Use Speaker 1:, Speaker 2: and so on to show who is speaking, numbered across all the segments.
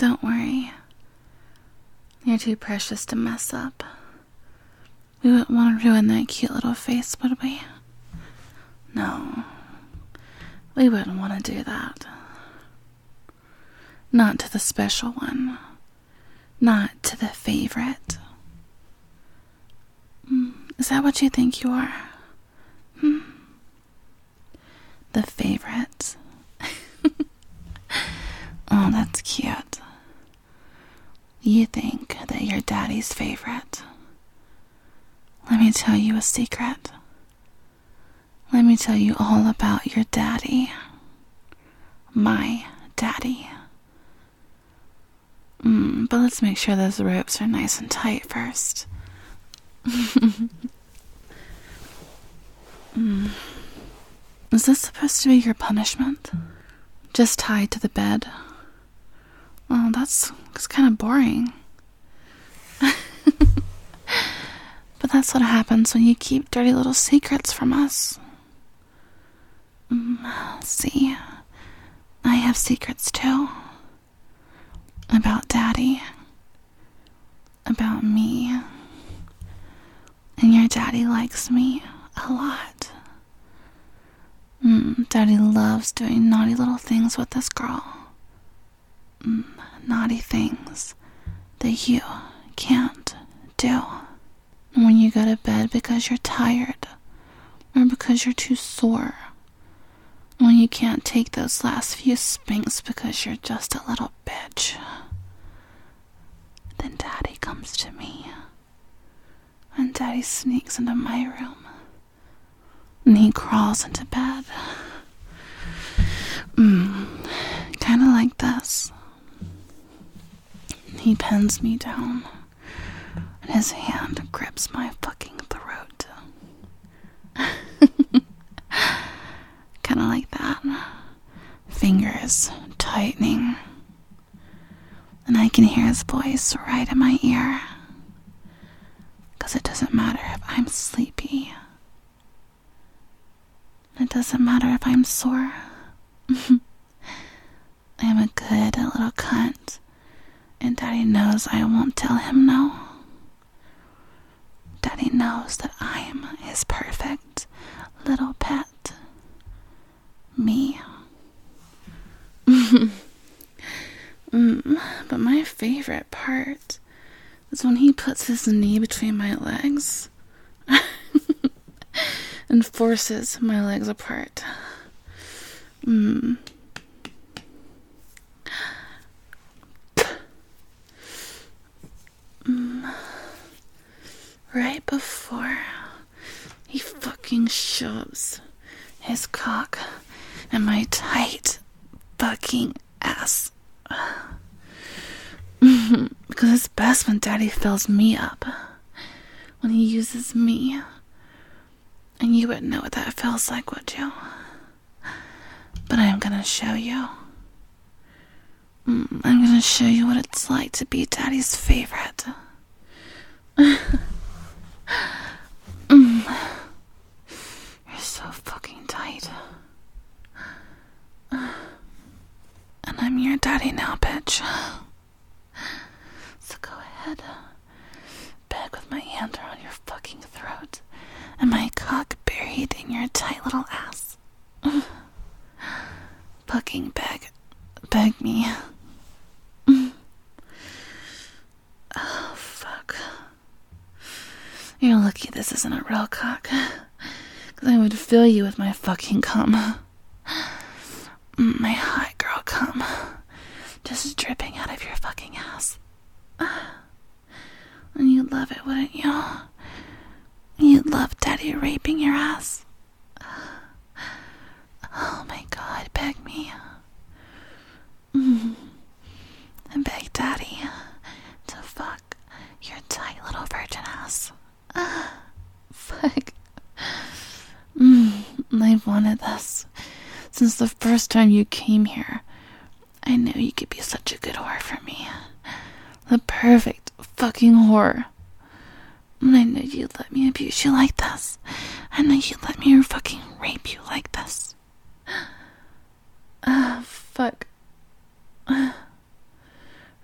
Speaker 1: don't worry. You're too precious to mess up. We wouldn't want to ruin that cute little face, would we? No. We wouldn't want to do that. Not to the special one. Not to the favorite. Is that what you think you are? The favorite. Oh, that's cute. You think that you're daddy's favorite. Let me tell you a secret. Let me tell you all about your daddy. My daddy. But let's make sure those ropes are nice and tight first. Is this supposed to be your punishment? Just tied to the bed? Oh, that's kind of boring. But that's what happens when you keep dirty little secrets from us. See, I have secrets too. About Daddy. About me. And your daddy likes me a lot. Daddy loves doing naughty little things with this girl. Naughty things that you can't do. When you go to bed because you're tired, or because you're too sore, when you can't take those last few spanks because you're just a little bitch, then Daddy comes to me, and Daddy sneaks into my room, and he crawls into bed, kind of like this. He pins me down, and his hand grips my fucking throat. Kind of like that. Fingers tightening. And I can hear his voice right in my ear. 'Cause it doesn't matter if I'm sleepy. It doesn't matter if I'm sore. I am a good little cunt. And Daddy knows I won't tell him no. Daddy knows that I am his perfect little pet. Me. But my favorite part is when he puts his knee between my legs and forces my legs apart. Right before he fucking shoves his cock in my tight fucking ass. Because it's best when Daddy fills me up. When he uses me. And you wouldn't know what that feels like, would you? But I'm gonna show you. I'm gonna show you what it's like to be Daddy's favorite. You're so fucking tight. And I'm your daddy now, bitch. So go ahead. Beg with my hand around your fucking throat and my cock buried in your tight little ass. Fucking beg. Beg me. Oh, fuck. You're lucky this isn't a real cock. 'Cause I would fill you with my fucking cum. My hot girl cum. Just dripping out of your fucking ass. And you'd love it, wouldn't you? You'd love Daddy raping your ass. Oh my God, beg me. And beg Daddy to fuck your tight little virgin ass. Fuck. I've wanted this since the first time you came here. I knew you could be such a good whore for me. The perfect fucking whore. And I knew you'd let me abuse you like this. I knew you'd let me fucking rape you like this. Fuck.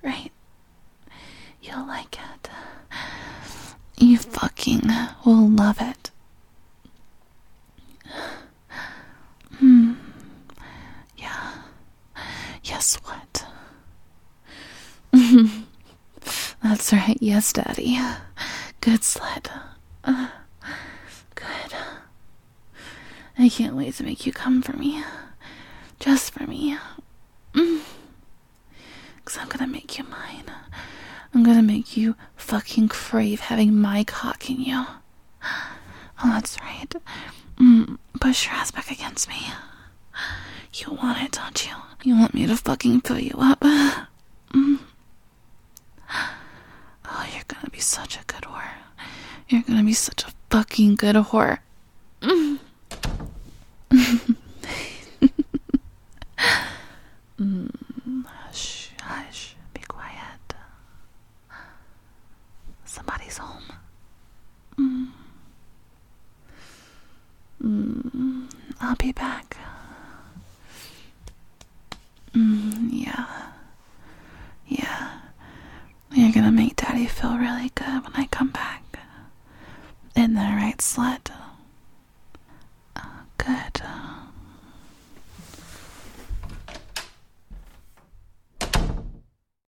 Speaker 1: love it. Hmm. Yeah. Yes, what? That's right, yes, Daddy. Good sled. Good. I can't wait to make you come for me. Just for me. 'Cause I'm gonna make you mine. I'm gonna make you fucking crave having my cock in you. Oh, that's right. Push your ass back against me. You want it, don't you? You want me to fucking fill you up? Oh, you're gonna be such a good whore. You're gonna be such a fucking good whore. Hush, hush, be quiet. Somebody's home. I'll be back. Yeah. You're gonna make Daddy feel really good when I come back. In the right slut.